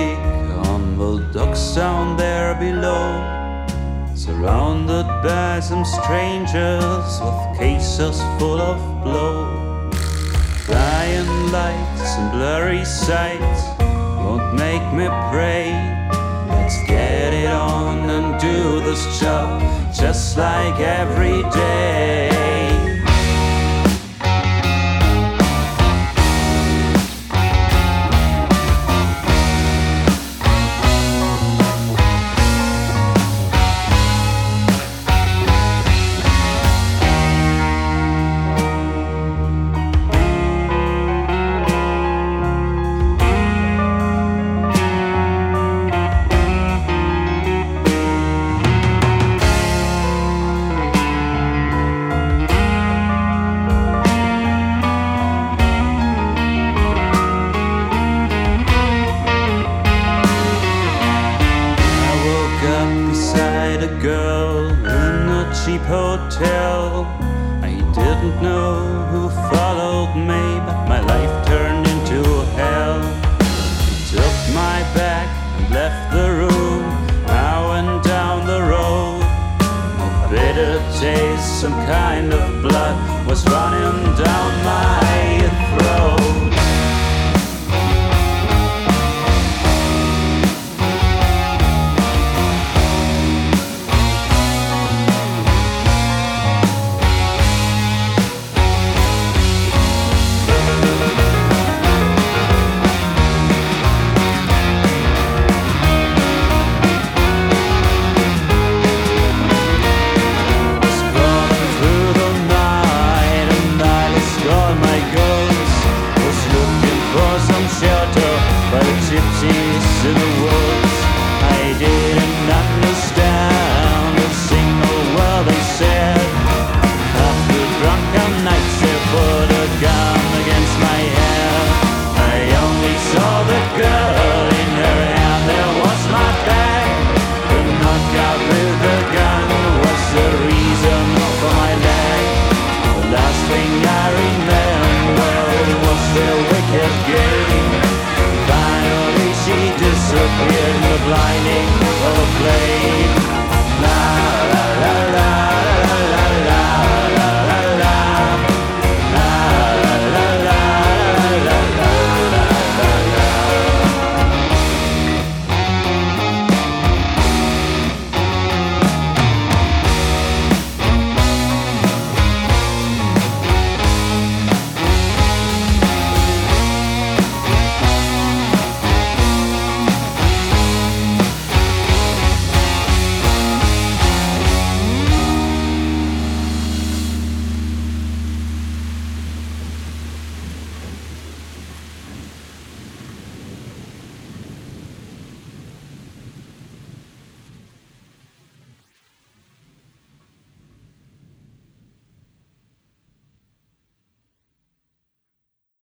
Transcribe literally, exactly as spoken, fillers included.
week on the docks down there below, surrounded by some strangers with cases full of blow. Flying lights and blurry sights won't make me pray. Let's get it on and do this job just like every day. Beside a girl in a cheap hotel. I didn't know who followed me, but my life turned into hell. He took my bag and left the room. I went down the road. A bitter taste, some kind of blood was running down my throat. Gypsies in the woods, I did.